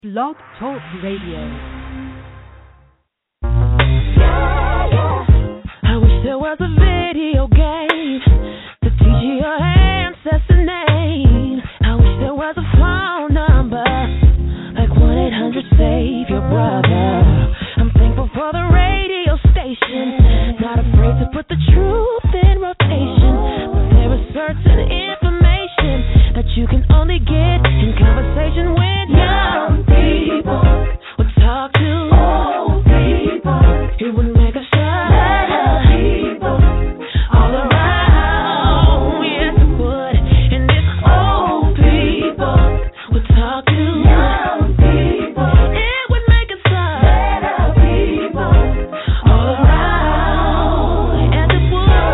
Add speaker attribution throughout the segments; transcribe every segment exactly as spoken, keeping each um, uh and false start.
Speaker 1: Blog Talk Radio.
Speaker 2: I wish there was a video game to teach you your ancestor name. I wish there was a phone number like one eight hundred save your brother. I'm thankful for the radio station, not afraid to put the truth in rotation. But there is certain information that you can only get in conversation with young people. Would talk to old people. It would make us shine. People all around. Yes, it would. And if old people would talk to young people, it would make us shine. People all around. Yes, it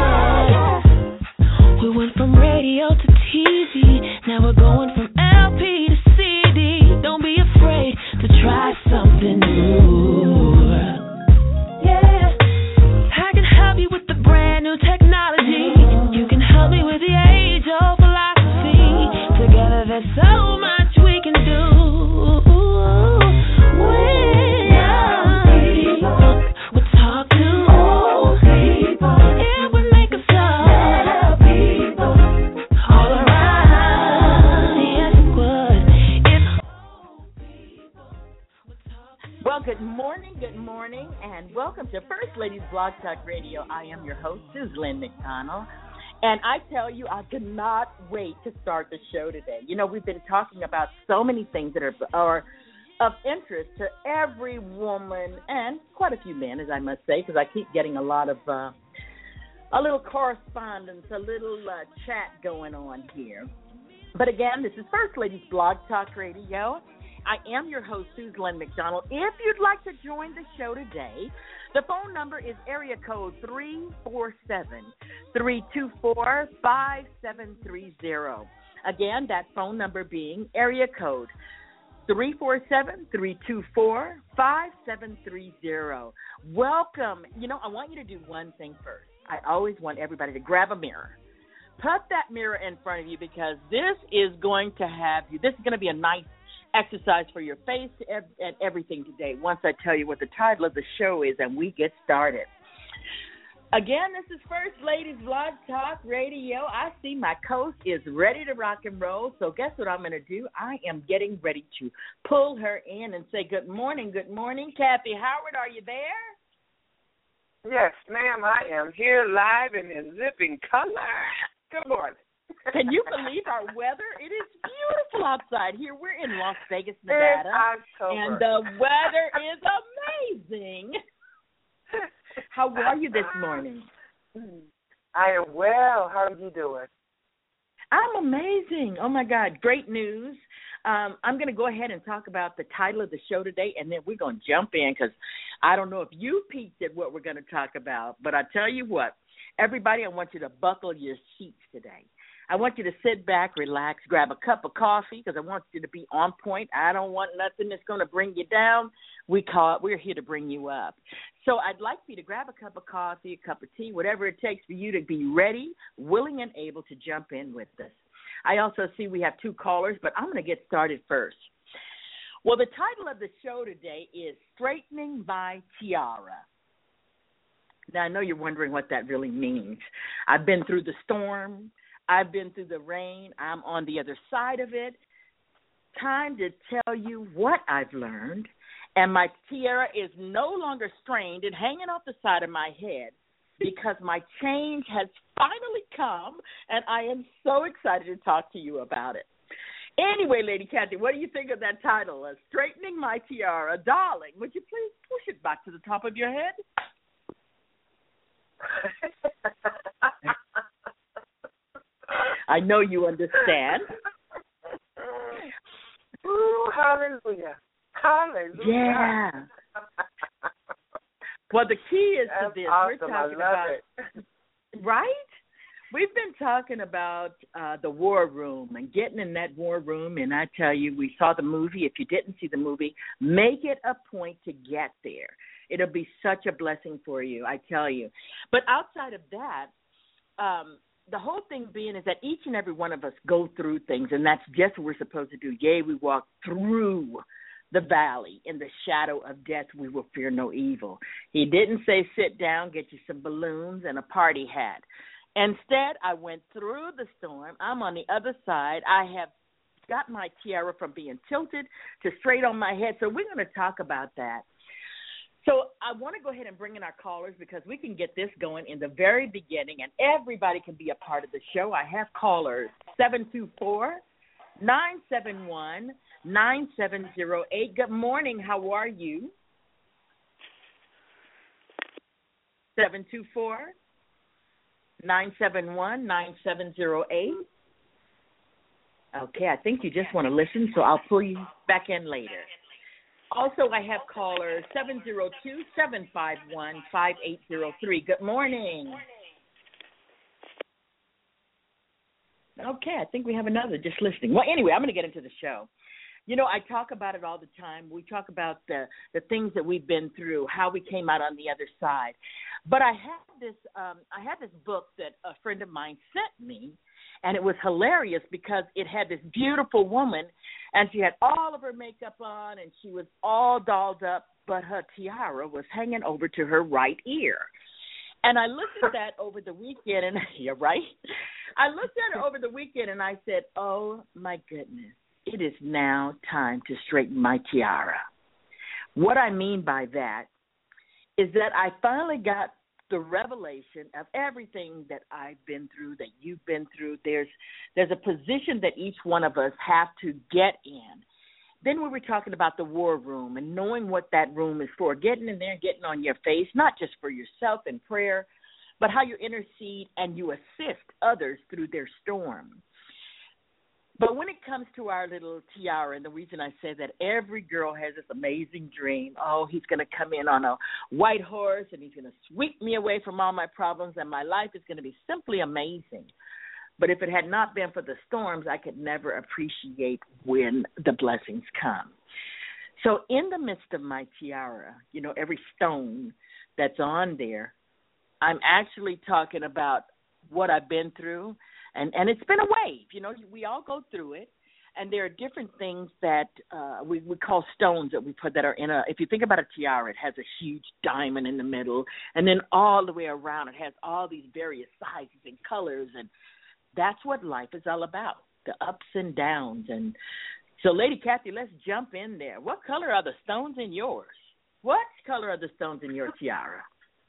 Speaker 2: would. We went from radio to T V. Now we're going from L P to C D. Don't be afraid to try something new. Yeah, I can help you with the brand new technology. You can help me with the age-old philosophy. Together there's so much we can do. When young people would talk to old people, it would make us love people all around. Yes, it would. If old people would talk to.
Speaker 3: Well, good morning, good morning, and welcome to First Ladies Blog Talk Radio. I am your host, Suzlyn McDonald, and I tell you, I could not wait to start the show today. You know, we've been talking about so many things that are, are of interest to every woman and quite a few men, as I must say, because I keep getting a lot of, uh, a little correspondence, a little uh, chat going on here. But again, this is First Ladies Blog Talk Radio. I am your host, Suzlyn McDonald. If you'd like to join the show today, the phone number is area code three four seven, three two four, five seven three zero. Again, that phone number being area code three four seven, three two four, five seven three zero. Welcome. You know, I want you to do one thing first. I always want everybody to grab a mirror. Put that mirror in front of you because this is going to have you, this is going to be a nice exercise for your face and everything today once I tell you what the title of the show is and we get started. Again, this is First Ladies Blog Talk Radio. I see my coach is ready to rock and roll, so guess what I'm going to do? I am getting ready to pull her in and say good morning, good morning. Kathy Howard, are you there?
Speaker 4: Yes, ma'am, I am here live and in zipping color. Good morning.
Speaker 3: Can you believe our weather? It is beautiful outside here. We're in Las Vegas, Nevada, and the weather is amazing. How are you this morning?
Speaker 4: I am well. How are you doing?
Speaker 3: I'm amazing. Oh, my God. Great news. Um, I'm going to go ahead and talk about the title of the show today, and then we're going to jump in because I don't know if you peeked at what we're going to talk about, but I tell you what, everybody, I want you to buckle your seats today. I want you to sit back, relax, grab a cup of coffee because I want you to be on point. I don't want nothing that's going to bring you down. We call it, we're here to bring you up. So I'd like for you to grab a cup of coffee, a cup of tea, whatever it takes for you to be ready, willing, and able to jump in with us. I also see we have two callers, but I'm going to get started first. Well, the title of the show today is Straightening My Tiara. Now, I know you're wondering what that really means. I've been through the storm. I've been through the rain. I'm on the other side of it. Time to tell you what I've learned. And my tiara is no longer strained and hanging off the side of my head because my change has finally come, and I am so excited to talk to you about it. Anyway, Lady Kathy, what do you think of that title? Uh, Straightening My Tiara. Darling, would you please push it back to the top of your head? I know you understand.
Speaker 4: Ooh, hallelujah. Hallelujah.
Speaker 3: Yeah. Well, the key is
Speaker 4: That's
Speaker 3: to this.
Speaker 4: Awesome.
Speaker 3: We're
Speaker 4: I
Speaker 3: talking
Speaker 4: love
Speaker 3: about,
Speaker 4: it.
Speaker 3: right? We've been talking about uh, the war room and getting in that war room, and I tell you, we saw the movie. If you didn't see the movie, make it a point to get there. It'll be such a blessing for you, I tell you. But outside of that, um, the whole thing being is that each and every one of us go through things, and that's just what we're supposed to do. Yea, we walk through the valley, in the shadow of death, we will fear no evil. He didn't say sit down, get you some balloons and a party hat. Instead, I went through the storm. I'm on the other side. I have got my tiara from being tilted to straight on my head. So we're going to talk about that. So I want to go ahead and bring in our callers because we can get this going in the very beginning, and everybody can be a part of the show. I have callers, seven two four, nine seven one, nine seven zero eight. Good morning. How are you? seven two four, nine seven one, nine seven zero eight. Okay, I think you just want to listen, so I'll pull you back in later. Also, I have caller seven zero two, seven five one, five eight zero three. Good morning. Okay, I think we have another just listening. Well, anyway, I'm going to get into the show. You know, I talk about it all the time. We talk about the, the things that we've been through, how we came out on the other side. But I had this um, I had this book that a friend of mine sent me, and it was hilarious because it had this beautiful woman, and she had all of her makeup on, and she was all dolled up, but her tiara was hanging over to her right ear. And I looked at that over the weekend, and you're right. I looked at it over the weekend, and I said, oh, my goodness, it is now time to straighten my tiara. What I mean by that is that I finally got the revelation of everything that I've been through, that you've been through. There's there's a position that each one of us have to get in. Then we were talking about the war room and knowing what that room is for, getting in there and getting on your face, not just for yourself in prayer, but how you intercede and you assist others through their storm. But when it comes to our little tiara, and the reason I say that, every girl has this amazing dream. Oh, he's going to come in on a white horse, and he's going to sweep me away from all my problems, and my life is going to be simply amazing. But if it had not been for the storms, I could never appreciate when the blessings come. So in the midst of my tiara, you know, every stone that's on there, I'm actually talking about what I've been through. And and it's been a wave, you know, we all go through it. And there are different things that uh, we, we call stones that we put that are in a, if you think about a tiara, it has a huge diamond in the middle. And then all the way around, it has all these various sizes and colors. And that's what life is all about, the ups and downs. And so, Lady Kathy, let's jump in there. What color are the stones in yours? What color are the stones in your tiara?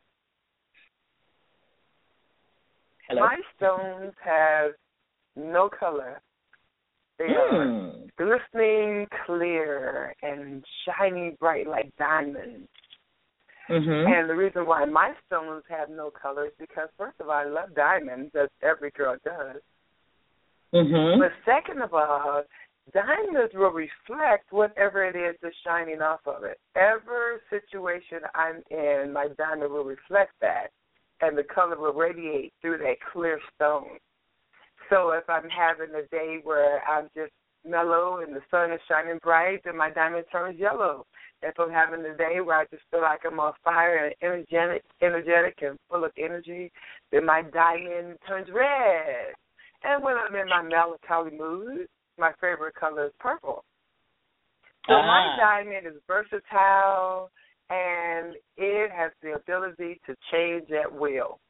Speaker 3: Hello?
Speaker 4: My stones have no color. They
Speaker 3: mm.
Speaker 4: are glistening clear and shiny bright like diamonds.
Speaker 3: Mm-hmm.
Speaker 4: And the reason why my stones have no color is because, first of all, I love diamonds, as every girl does.
Speaker 3: Mm-hmm.
Speaker 4: But second of all, diamonds will reflect whatever it is that's shining off of it. Every situation I'm in, my diamond will reflect that, and the color will radiate through that clear stone. So if I'm having a day where I'm just mellow and the sun is shining bright, then my diamond turns yellow. If I'm having a day where I just feel like I'm on fire and energetic, energetic and full of energy, then my diamond turns red. And when I'm in my melancholy mood, my favorite color is purple. So
Speaker 3: uh-huh.
Speaker 4: my diamond is versatile, and it has the ability to change at will.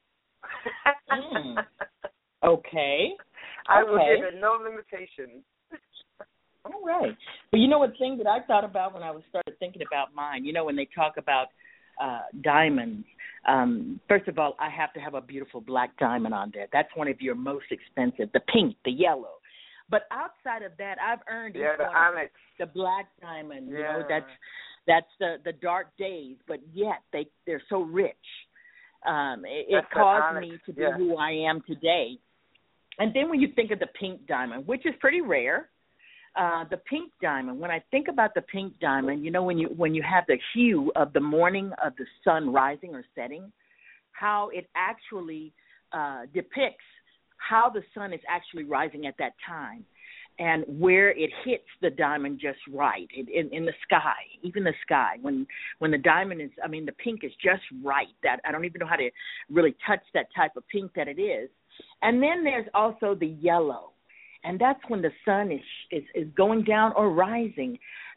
Speaker 3: mm. Okay.
Speaker 4: I
Speaker 3: okay.
Speaker 4: will give it no limitations.
Speaker 3: All right. Well, you know, one thing that I thought about when I was started thinking about mine, you know, when they talk about uh, diamonds, um, first of all, I have to have a beautiful black diamond on there. That's one of your most expensive, the pink, the yellow. But outside of that, I've earned
Speaker 4: yeah,
Speaker 3: each
Speaker 4: the,
Speaker 3: one
Speaker 4: onyx.
Speaker 3: the black diamond. You
Speaker 4: yeah.
Speaker 3: know, that's that's the, the dark days, but yet they, they're so rich. Um, it, it caused me to be
Speaker 4: yeah.
Speaker 3: who I am today. And then when you think of the pink diamond, which is pretty rare, uh, the pink diamond, when I think about the pink diamond, you know, when you when you have the hue of the morning of the sun rising or setting, how it actually uh, depicts how the sun is actually rising at that time and where it hits the diamond just right in, in, in the sky, even the sky. When when the diamond is, I mean, the pink is just right. That I don't even know how to really touch that type of pink that it is. And then there's also the yellow, and that's when the sun is, is is going down or rising.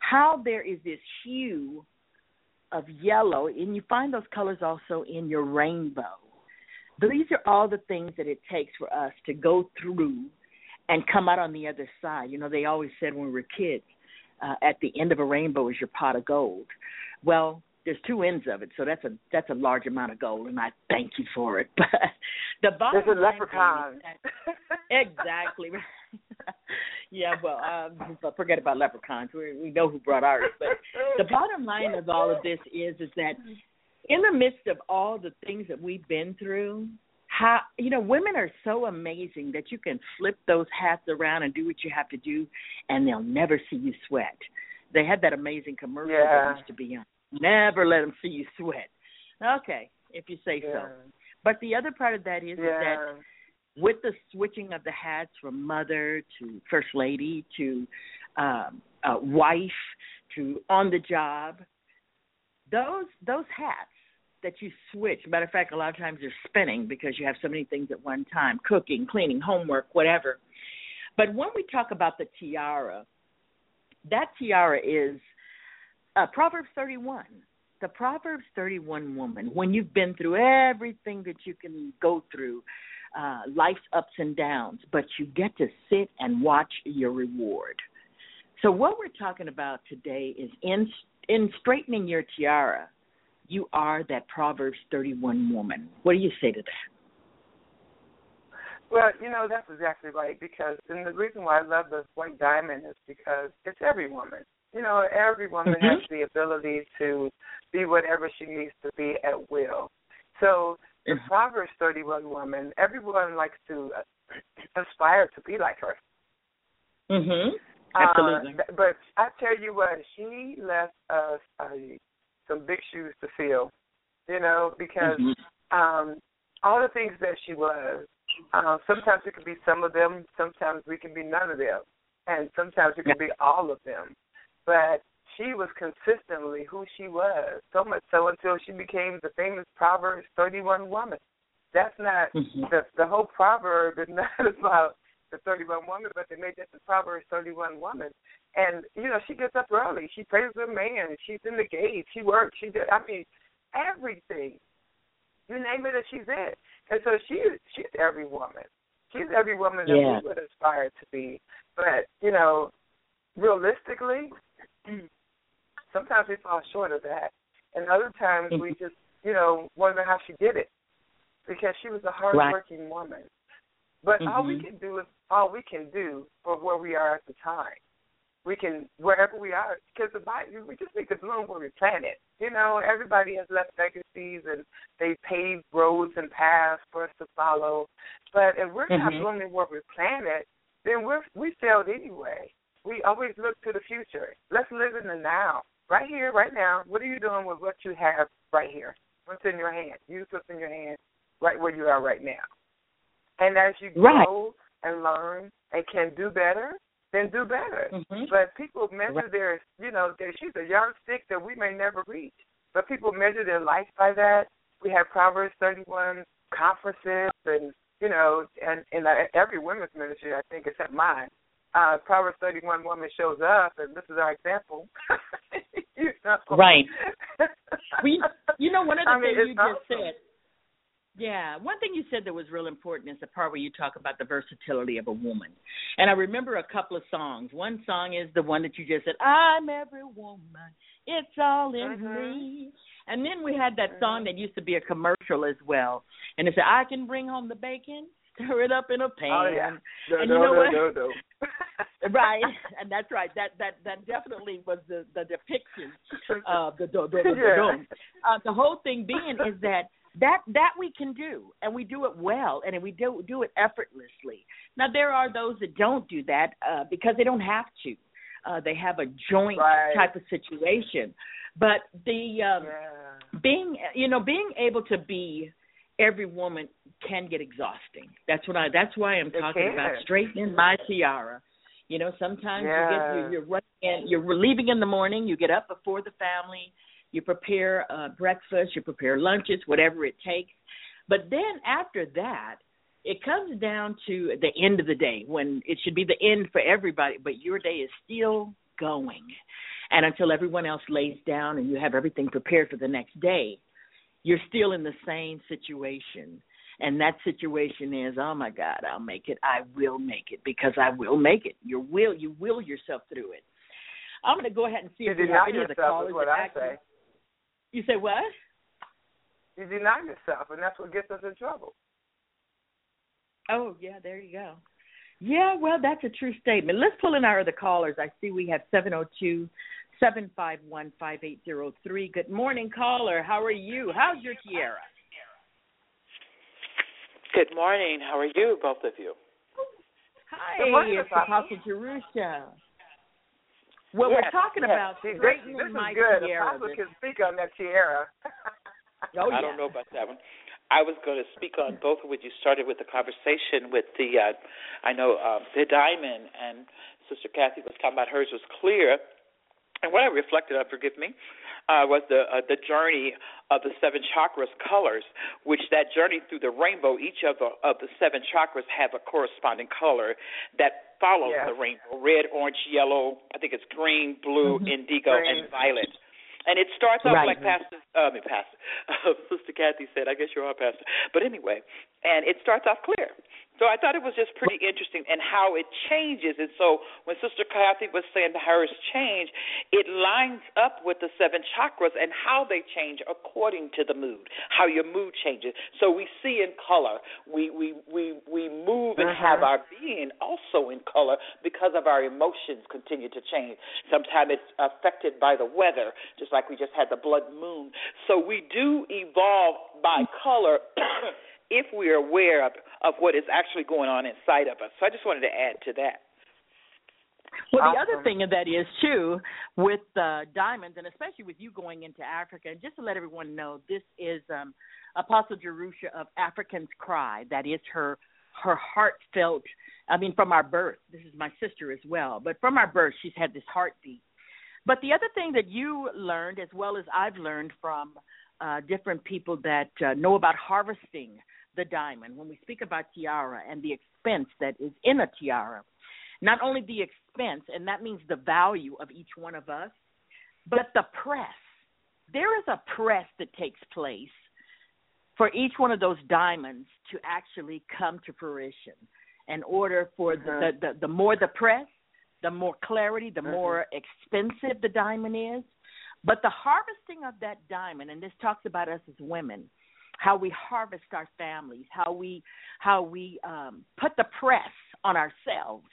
Speaker 3: how there is this hue of yellow, and you find those colors also in your rainbow. These are all the things that it takes for us to go through and come out on the other side. You know, they always said when we were kids, uh, at the end of a rainbow is your pot of gold. Well, there's two ends of it, so that's a that's a large amount of gold, and I thank you for it. But the bottom
Speaker 4: there's a
Speaker 3: line
Speaker 4: leprechaun.
Speaker 3: is that, exactly. Yeah, well, um, forget about leprechauns. We, we know who brought ours. But the bottom line of all of this is is that in the midst of all the things that we've been through, how you know, women are so amazing that you can flip those hats around and do what you have to do, and they'll never see you sweat. They had that amazing commercial
Speaker 4: yeah.
Speaker 3: that used to be on. Never let them see you sweat. Okay, if you say
Speaker 4: yeah.
Speaker 3: so. But the other part of that is,
Speaker 4: yeah.
Speaker 3: is that with the switching of the hats from mother to first lady to um, uh, wife to on the job, those those hats that you switch, matter of fact, a lot of times they're spinning because you have so many things at one time, cooking, cleaning, homework, whatever. But when we talk about the tiara, that tiara is uh, Proverbs thirty-one. The Proverbs thirty-one woman, when you've been through everything that you can go through, uh, life's ups and downs, but you get to sit and watch your reward. So what we're talking about today is in in straightening your tiara, you are that Proverbs thirty-one woman. What do you say to that?
Speaker 4: Well, you know, that's exactly right, because, and the reason why I love the white diamond is because it's every woman. You know, every woman mm-hmm. has the ability to be whatever she needs to be at will. So the mm-hmm. Proverbs thirty-one woman, everyone likes to aspire to be like her.
Speaker 3: Mm-hmm. Absolutely.
Speaker 4: Uh, but I tell you what, she left us uh, some big shoes to fill, you know, because mm-hmm. um, all the things that she was, uh, sometimes it could be some of them, sometimes we can be none of them, and sometimes it could be all of them. But she was consistently who she was, so much so until she became the famous Proverbs thirty-one woman. That's not, mm-hmm. the, the whole proverb is not about the thirty-one woman, but they made that the Proverbs thirty-one woman. And, you know, she gets up early. She prays her man. She's in the gate. She works. She did, I mean, everything. You name it, and she's it. And so she, she's every woman. She's every woman that yeah. we would aspire to be. But, you know, realistically, sometimes we fall short of that. And other times mm-hmm. we just, you know, wonder how she did it, because she was a hardworking right. woman. But mm-hmm. all we can do is all we can do for where we are at the time. We can, wherever we are, because the Bible, we just need to bloom where we plant it. You know, everybody has left legacies and they paved roads and paths for us to follow. But if we're mm-hmm. not blooming where we plant it, then we're, we failed anyway. We always look to the future. Let's live in the now. Right here, right now, what are you doing with what you have right here? What's in your hand? Use what's in your hand right where you are right now. And as you grow right. and learn and can do better, then do better. Mm-hmm. But people measure right. their, you know, their, she's a yardstick that we may never reach. But people measure their life by that. We have Proverbs thirty-one conferences and, you know, and in every women's ministry, I think, except mine. Uh, Proverbs thirty-one woman shows up, and this is our example. you know?
Speaker 3: Right. we, you know, one of the I things mean, you
Speaker 4: awesome.
Speaker 3: just said, yeah, one thing you said that was real important is the part where you talk about the versatility of a woman. And I remember a couple of songs. One song is the one that you just said, I'm every woman, it's all in mm-hmm. me. And then we had that mm-hmm. song that used to be a commercial as well. And it said, I can bring home the bacon, stir it up in a pan.
Speaker 4: Oh, yeah. No,
Speaker 3: and
Speaker 4: no,
Speaker 3: you know
Speaker 4: no,
Speaker 3: what?
Speaker 4: no, no.
Speaker 3: Right, and that's right. That that that definitely was the, the depiction of the the, the, the,
Speaker 4: yeah.
Speaker 3: uh, the whole thing being is that that that we can do, and we do it well, and we do do it effortlessly. Now there are those that don't do that uh, because they don't have to. Uh, they have a joint
Speaker 4: right.
Speaker 3: type of situation, but the um,
Speaker 4: yeah.
Speaker 3: being you know being able to be every woman can get exhausting. That's what I. That's why I'm talking about straightening my tiara. You know, sometimes
Speaker 4: yeah.
Speaker 3: you get you're, you're running in, you're leaving in the morning. You get up before the family. You prepare uh, breakfast. You prepare lunches, whatever it takes. But then after that, it comes down to the end of the day when it should be the end for everybody, but your day is still going. And until everyone else lays down and you have everything prepared for the next day, you're still in the same situation. And that situation is, oh, my God, I'll make it. I will make it because I will make it. You will, you will yourself through it. I'm going to go ahead and see
Speaker 4: you
Speaker 3: if we have any of the callers.
Speaker 4: Is what I
Speaker 3: actually...
Speaker 4: say.
Speaker 3: You say what?
Speaker 4: You deny yourself, and that's what gets us in trouble.
Speaker 3: Oh, yeah, there you go. Yeah, well, that's a true statement. Let's pull in our other callers. I see we have seven oh two, seven five one, five eight oh three. Good morning, caller. How are you? How's your tiara?
Speaker 5: Good morning. How are you, both of you?
Speaker 3: Hi,
Speaker 4: morning,
Speaker 3: it's Apostle Jerusha. Well,
Speaker 5: yes,
Speaker 3: we're talking
Speaker 5: yes.
Speaker 3: about
Speaker 4: See,
Speaker 3: straightening
Speaker 4: this, this
Speaker 3: my
Speaker 4: is good.
Speaker 3: tiara.
Speaker 4: Apostle can speak on that tiara.
Speaker 3: Oh, yeah.
Speaker 5: I don't know about that one. I was going to speak on both of what you started with the conversation with the, uh, I know, uh, the diamond, and Sister Kathy was talking about hers was clear. And what I reflected on, forgive me, uh, was the uh, the journey of the seven chakras colors, which that journey through the rainbow, each of the of the seven chakras have a corresponding color that follows
Speaker 4: yes.
Speaker 5: the rainbow: red, orange, yellow. I think it's green, blue,
Speaker 3: Mm-hmm.
Speaker 5: indigo,
Speaker 4: green.
Speaker 5: and violet. And it starts off
Speaker 3: right.
Speaker 5: like Pastor, uh, I mean, Pastor, uh, Sister Kathy said, I guess you're our pastor. But anyway, and it starts off clear. So I thought it was just pretty interesting and how it changes. And so when Sister Kathy was saying hers change, it lines up with the seven chakras and how they change according to the mood, how your mood changes. So we see in color. We we we, we move and
Speaker 4: uh-huh.
Speaker 5: have our being also in color because of our emotions continue to change. Sometimes it's affected by the weather, just like we just had the blood moon. So we do evolve by color if we are aware of, of what is actually going on inside of us. So I just wanted to add to that.
Speaker 3: Well,
Speaker 4: awesome.
Speaker 3: the other thing of that is, too, with uh, diamonds, and especially with you going into Africa, and just to let everyone know, this is um, Apostle Jerusha of African's Cry. That is her her heartfelt, I mean, from our birth. This is my sister as well. But from our birth, she's had this heartbeat. But the other thing that you learned, as well as I've learned from uh, different people that uh, know about harvesting the diamond, when we speak about tiara and the expense that is in a tiara, not only the expense, and that means the value of each one of us, but the press. There is a press that takes place for each one of those diamonds to actually come to fruition. In order for
Speaker 4: mm-hmm.
Speaker 3: the, the, the more the press, the more clarity, the
Speaker 4: mm-hmm.
Speaker 3: more expensive the diamond is. But the harvesting of that diamond, and this talks about us as women, how we harvest our families, how we how we um, put the press on ourselves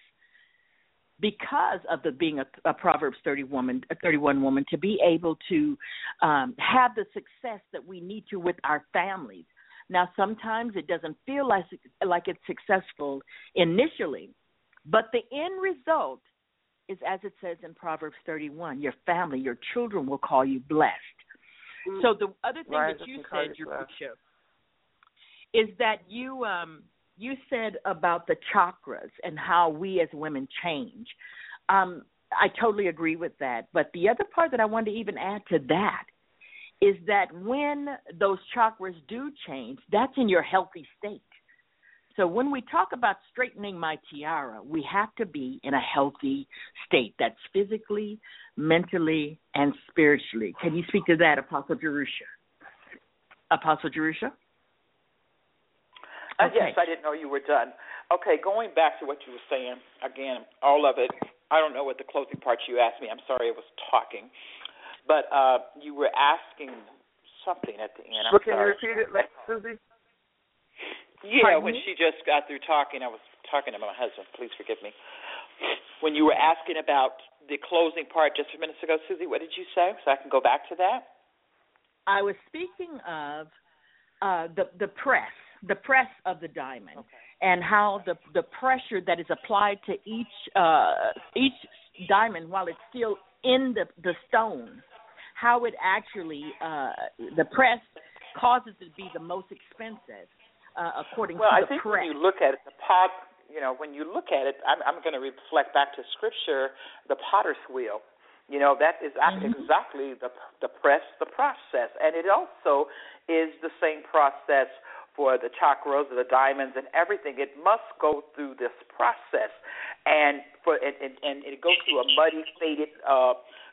Speaker 3: because of the being a, a Proverbs thirty woman, a thirty-one woman, to be able to um, have the success that we need to with our families. Now, sometimes it doesn't feel like like it's successful initially, but the end result is, as it says in Proverbs thirty-one, your family, your children will call you blessed. So the other thing
Speaker 4: right,
Speaker 3: that you said, Jerusha, is that you um, you said about the chakras and how we as women change. Um, I totally agree with that. But the other part that I wanted to even add to that is that when those chakras do change, that's in your healthy state. So when we talk about straightening my tiara, we have to be in a healthy state. That's physically, mentally, and spiritually. Can you speak to that, Apostle Jerusha? Apostle Jerusha?
Speaker 5: Uh,
Speaker 3: Okay.
Speaker 5: yes, I didn't know you were done. Okay, going back to what you were saying, again, all of it, I don't know what the closing part you asked me. I'm sorry I was talking. But uh, you were asking something at the end. I'm
Speaker 4: Well, can
Speaker 5: sorry.
Speaker 4: you repeat it, like, Susie?
Speaker 5: Yeah,
Speaker 3: Pardon
Speaker 5: when
Speaker 3: me?
Speaker 5: she just got through talking, I was talking to my husband. Please forgive me. When you were asking about the closing part just a few minutes ago, Susie, what did you say? So I can go back to that.
Speaker 3: I was speaking of uh, the the press, the press of the diamond,
Speaker 5: Okay.
Speaker 3: and how the the pressure that is applied to each uh, each diamond while it's still in the the stone, how it actually uh, the press causes it to be the most expensive. Uh, according
Speaker 5: well,
Speaker 3: to
Speaker 5: I
Speaker 3: the
Speaker 5: think
Speaker 3: press.
Speaker 5: when you look at it, the pot, you know, when you look at it, I'm, I'm going to reflect back to Scripture, the potter's wheel. You know, that is
Speaker 3: Mm-hmm.
Speaker 5: exactly the the press, the process. And it also is the same process for the chakras, the diamonds, and everything. It must go through this process. And for and, and, and it goes through a muddy, faded uh,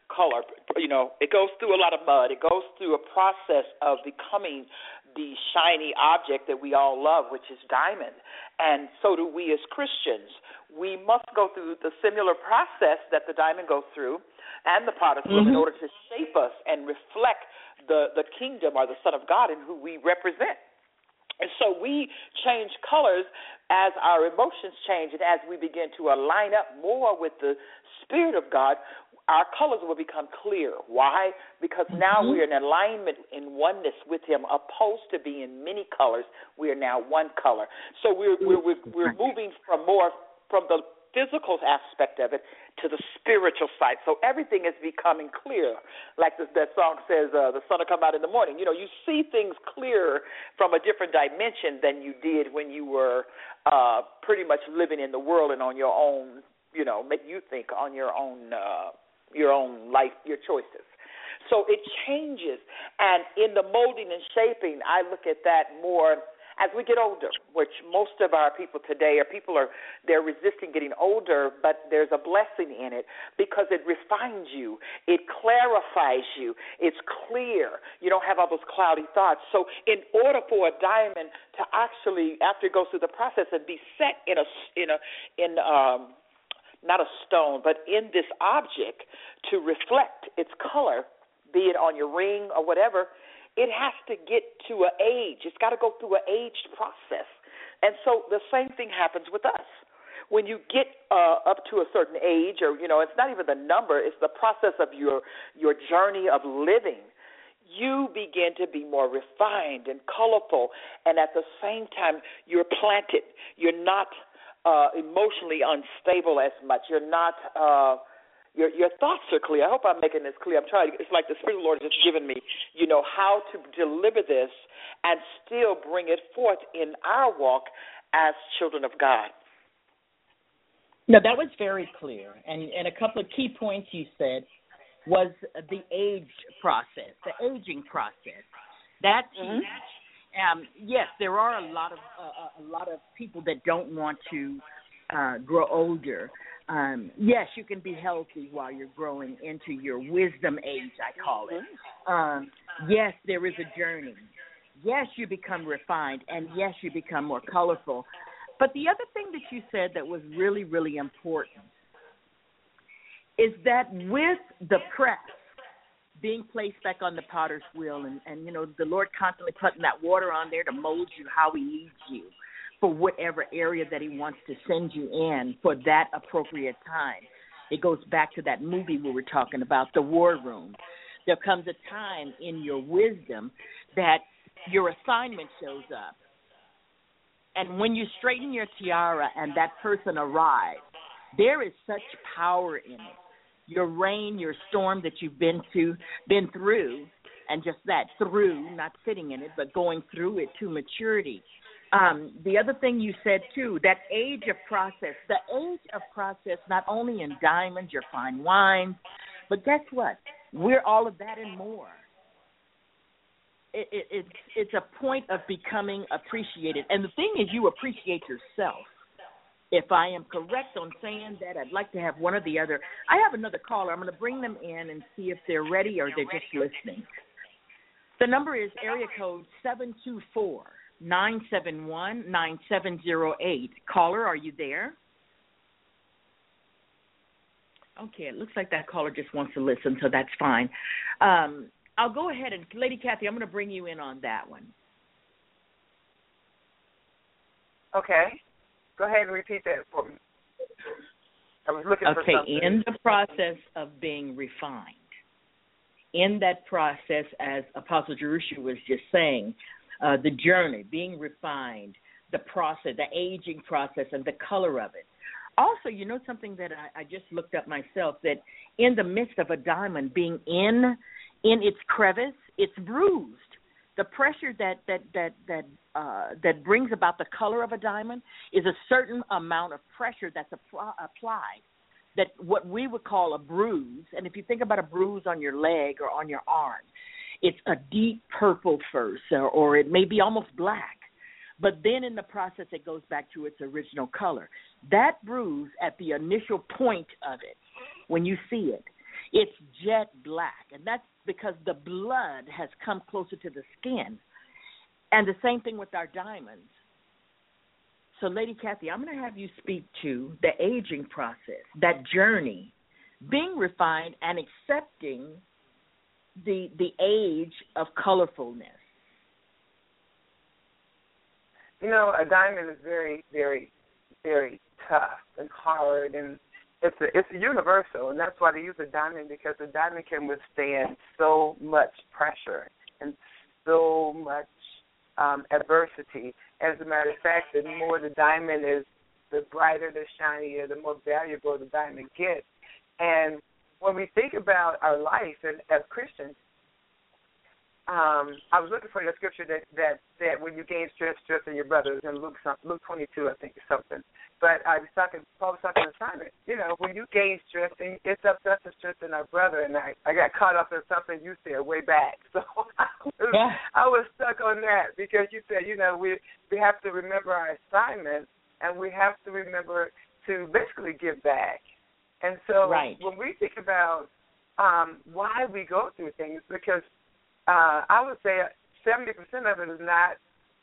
Speaker 5: color. You know, it goes through a lot of mud. It goes through a process of becoming the shiny object that we all love, which is diamond. And so do we as Christians. We must go through the similar process that the diamond goes through and the potter's wheel mm-hmm. in order to shape us and reflect the, the kingdom or the Son of God in who we represent. And so we change colors as our emotions change and as we begin to align up more with the Spirit of God, our colors will become clear. Why? Because now mm-hmm. we're in alignment, in oneness with Him, opposed to being many colors. We are now one color. So we're we're we're, we're moving from more from the physical aspect of it to the spiritual side. So everything is becoming clear. Like the, that song says, uh, the sun will come out in the morning. You know, you see things clearer from a different dimension than you did when you were uh, pretty much living in the world and on your own, you know, make you think on your own, uh, your own life, your choices. So it changes. And in the molding and shaping, I look at that more as we get older, which most of our people today are people are they're resisting getting older, but there's a blessing in it because it refines you, it clarifies you, it's clear. You don't have all those cloudy thoughts. So in order for a diamond to actually, after it goes through the process and be set in a in a in um not a stone, but in this object to reflect its color, be it on your ring or whatever, it has to get to an age. It's got to go through an aged process. And so the same thing happens with us. When you get uh, up to a certain age, or, you know, it's not even the number, it's the process of your your journey of living, you begin to be more refined and colorful, and at the same time, you're planted. You're not uh, emotionally unstable as much. You're not... Uh, Your your thoughts are clear. I hope I'm making this clear. I'm trying. It's like the Spirit of the Lord has just given me, you know, how to deliver this and still bring it forth in our walk as children of God.
Speaker 3: No, that was very clear. And, and a couple of key points you said was the age process, the aging process. That's mm-hmm. huge. Um, yes, there are a lot of uh, a lot of people that don't want to uh, grow older. Um, yes, you can be healthy while you're growing into your wisdom age, I call it. Um, yes, there is a journey. Yes, you become refined, and yes, you become more colorful. But the other thing that you said that was really, really important is that with the press being placed back on the potter's wheel and, and, you know, the Lord constantly putting that water on there to mold you how He needs you for whatever area that He wants to send you in for that appropriate time. It goes back to that movie we were talking about, The War Room. There comes a time in your wisdom that your assignment shows up. And when you straighten your tiara and that person arrives, there is such power in it. Your rain, your storm that you've been to, been through, and just that, through, not sitting in it, but going through it to maturity. Um, the other thing you said, too, that age of process, the age of process not only in diamonds, your fine wines, but guess what? We're all of that and more. It, it, it's, it's a point of becoming appreciated. And the thing is, you appreciate yourself. If I am correct on saying that, I'd like to have one or the other. I have another caller. I'm going to bring them in and see if they're ready or they're just listening. The number is area code seven two four, nine seven one, nine seven zero eight. Caller, are you there? Okay, it looks like that caller just wants to listen, so that's fine. Um, I'll go ahead and, Lady Kathy, I'm going to bring you in on that one.
Speaker 4: Okay. Go ahead and repeat that for me. I was looking
Speaker 3: okay,
Speaker 4: for something.
Speaker 3: Okay, in the process of being refined, in that process, as Apostle Jerusha was just saying, uh, the journey, being refined, the process, the aging process, and the color of it. Also, you know something that I, I just looked up myself, that in the midst of a diamond being in in its crevice, it's bruised. The pressure that that that that uh, that brings about the color of a diamond is a certain amount of pressure that's apply, applied. That what we would call a bruise, and if you think about a bruise on your leg or on your arm, it's a deep purple first, or, or it may be almost black. But then in the process, it goes back to its original color. That bruise at the initial point of it, when you see it, It's jet black, and that's because the blood has come closer to the skin. And the same thing with our diamonds. So, Lady Kathy, I'm going to have you speak to the aging process, that journey, being refined and accepting the the age of colorfulness.
Speaker 4: You know, a diamond is very, very, very tough and hard, and it's a, it's a universal, and that's why they use a diamond, because a diamond can withstand so much pressure and so much um, adversity. As a matter of fact, the more the diamond is, the brighter, the shinier, the more valuable the diamond gets. And when we think about our life and as Christians, um, I was looking for the scripture that, that said, when you gain strength, strengthen your brothers, in Luke Luke twenty-two, I think, or something. But I was talking, Paul was talking to Simon. You know, when you gain strength, it's up to us to strengthen our brother. And I, I got caught up in something you said way back. So I was, yeah. I was stuck on that because you said, you know, we, we have to remember our assignment, and we have to remember to basically give back. And so
Speaker 3: right.
Speaker 4: when we think about um, why we go through things, because uh, I would say seventy percent of it is not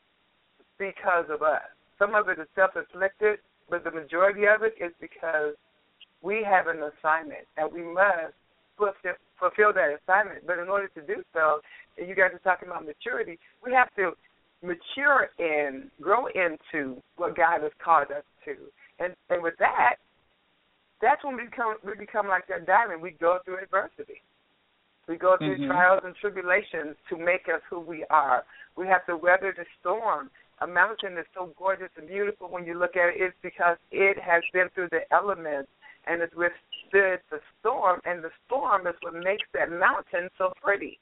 Speaker 4: because of us. Some of it is self-inflicted, but the majority of it is because we have an assignment, and we must fulfill that assignment. But in order to do so, and you guys are talking about maturity, we have to mature in, grow into what God has called us to. And, and with that, that's when we become we become like that diamond. We go through adversity. We go through mm-hmm. trials and tribulations to make us who we are. We have to weather the storm. A mountain is so gorgeous and beautiful when you look at it. It's because it has been through the elements and it's withstood the storm, and the storm is what makes that mountain so pretty.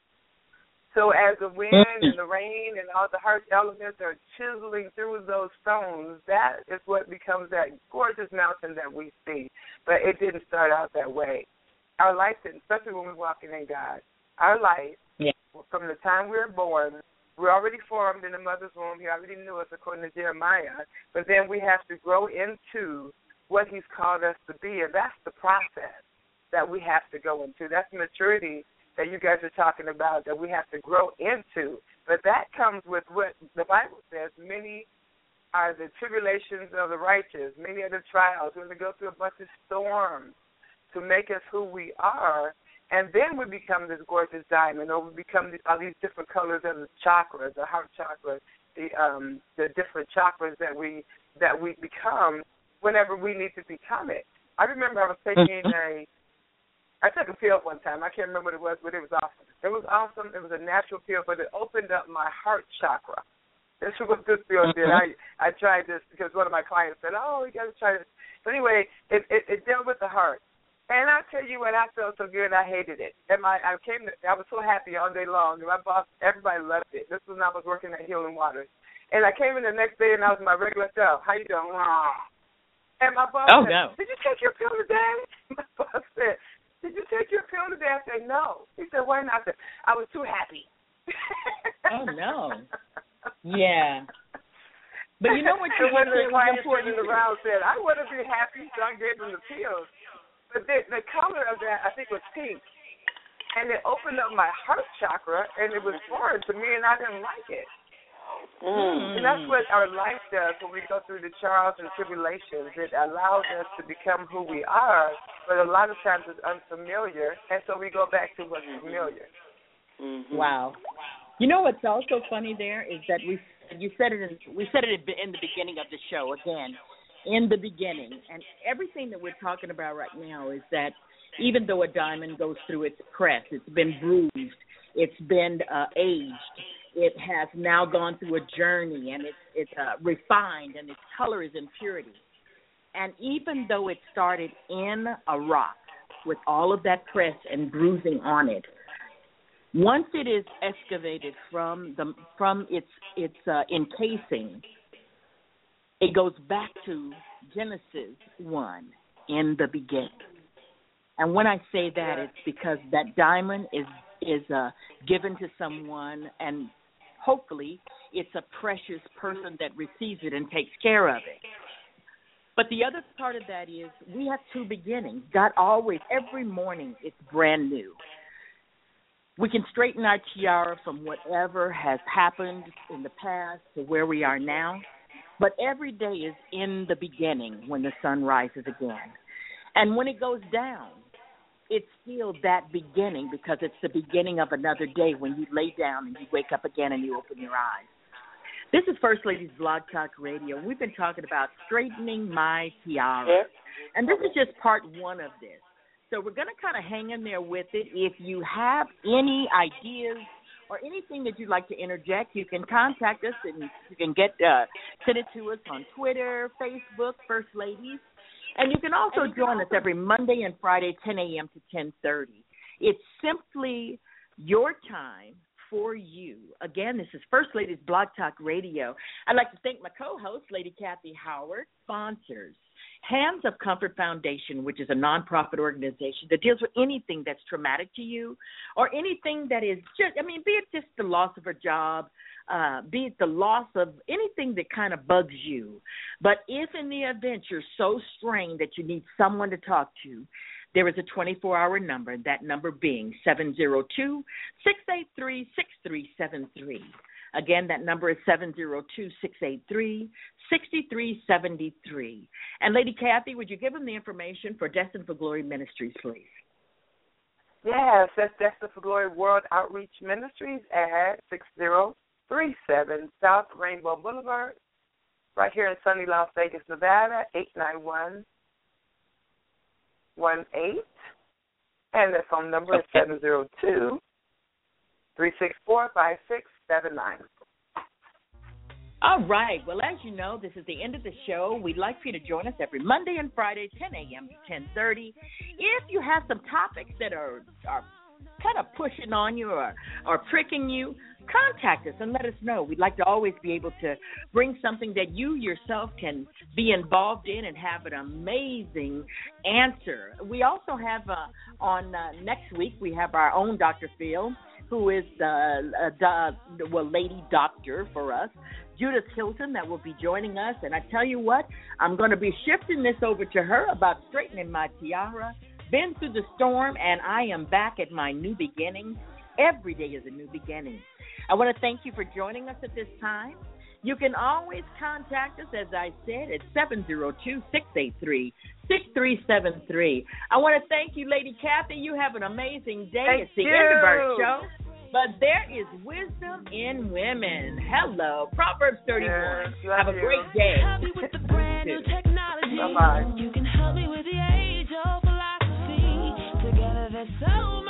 Speaker 4: So as the wind and the rain and all the harsh elements are chiseling through those stones, that is what becomes that gorgeous mountain that we see. But it didn't start out that way. Our life didn't, especially when we're walking in God. Our life, yeah. from the time we were born, we're already formed in the mother's womb. He already knew us according to Jeremiah. But then we have to grow into what he's called us to be, and that's the process that we have to go into. That's maturity that you guys are talking about that we have to grow into. But that comes with what the Bible says. Many are the tribulations of the righteous. Many are the trials. We're going to go through a bunch of storms to make us who we are. And then we become this gorgeous diamond, or we become these, all these different colors of the chakras, the heart chakra, the um, the different chakras that we that we become whenever we need to become it. I remember I was taking a I took a pill one time. I can't remember what it was, but it was awesome. It was awesome. It was a natural pill, but it opened up my heart chakra. This is what this pill did. I, I tried this because one of my clients said, oh, you got to try this. But anyway, it, it, it dealt with the heart. And I tell you what, I felt so good, I hated it. And my, I came to, I was so happy all day long. My boss, everybody loved it. This was when I was working at Healing Waters. And I came in the next day, and I was my regular self. How you doing? And my boss
Speaker 3: oh,
Speaker 4: said,
Speaker 3: no.
Speaker 4: did you take your pill today? My boss said, did you take your pill today? I said, no. He said, why not? I said, I was too happy.
Speaker 3: Oh, no. Yeah. But you know what you
Speaker 4: when the client
Speaker 3: important
Speaker 4: around said, I want to be happy, so I gave him the pills. But the, the color of that, I think, was pink. And it opened up my heart chakra, and it was foreign to me, and I didn't like it. Mm. And that's what our life does when we go through the trials and tribulations. It allows us to become who we are, but a lot of times it's unfamiliar, and so we go back to what's familiar.
Speaker 3: Mm-hmm. Wow. You know what's also funny there is that we you said it in, we said it in the beginning of the show again. In the beginning, and everything that we're talking about right now is that even though a diamond goes through its press, it's been bruised, it's been uh, aged, it has now gone through a journey, and it's, it's uh, refined, and its color is in purity. And even though it started in a rock with all of that press and bruising on it, once it is excavated from the from its its uh, encasing, it goes back to Genesis one, in the beginning. And when I say that, it's because that diamond is is uh, given to someone, and hopefully it's a precious person that receives it and takes care of it. But the other part of that is we have two beginnings. God always, every morning, it's brand new. We can straighten our tiara from whatever has happened in the past to where we are now. But every day is in the beginning when the sun rises again. And when it goes down, it's still that beginning because it's the beginning of another day when you lay down and you wake up again and you open your eyes. This is First Lady's Blog Talk Radio. We've been talking about straightening my tiara. And this is just part one of this. So we're going to kind of hang in there with it. If you have any ideas or anything that you'd like to interject, you can contact us and you can get uh, send it to us on Twitter, Facebook, First Ladies. And you can also you join can also- us every Monday and Friday, ten a.m. to ten thirty. It's simply your time for you. Again, this is First Lady's Blog Talk Radio. I'd like to thank my co-host, Lady Kathy Howard, sponsors. Hands of Comfort Foundation, which is a nonprofit organization that deals with anything that's traumatic to you or anything that is just, I mean, be it just the loss of a job, uh, be it the loss of anything that kind of bugs you. But if in the event you're so strained that you need someone to talk to, there is a twenty-four hour number, that number being seven zero two, six eight three, six three seven three. Again, that number is seven zero two, six eight three, six three seven three. And Lady Kathy, would you give them the information for Destined for Glory Ministries, please?
Speaker 4: Yes, that's Destined for Glory World Outreach Ministries at six zero three seven South Rainbow Boulevard, right here in sunny Las Vegas, Nevada, eight nine one one eight. And the phone number is seven zero two, three six four, five six seven nine.
Speaker 3: All right. Well, as you know, this is the end of the show. We'd like for you to join us every Monday and Friday, ten a.m. to ten thirty. If you have some topics that are, are kind of pushing on you or, or pricking you, contact us and let us know. We'd like to always be able to bring something that you yourself can be involved in and have an amazing answer. We also have uh, on uh, next week, we have our own Doctor Phil, who is the uh, uh, well, lady doctor for us, Judith Hilton, that will be joining us. And I tell you what, I'm going to be shifting this over to her about straightening my tiara. Been through the storm, and I am back at my new beginning. Every day is a new beginning. I want to thank you for joining us at this time. You can always contact us, as I said, at seven zero two, six eight three, six three seven three. I want to thank you, Lady Kathy. You have an amazing day.
Speaker 4: Thank
Speaker 3: it's the
Speaker 4: you.
Speaker 3: end of our show. But there is wisdom in women. Hello. Proverbs thirty-one.
Speaker 4: Yes,
Speaker 3: have a
Speaker 4: you.
Speaker 3: great day.
Speaker 2: Help me with the brand new technology.
Speaker 4: Bye-bye.
Speaker 2: You can help me with the age-old philosophy. Together that's so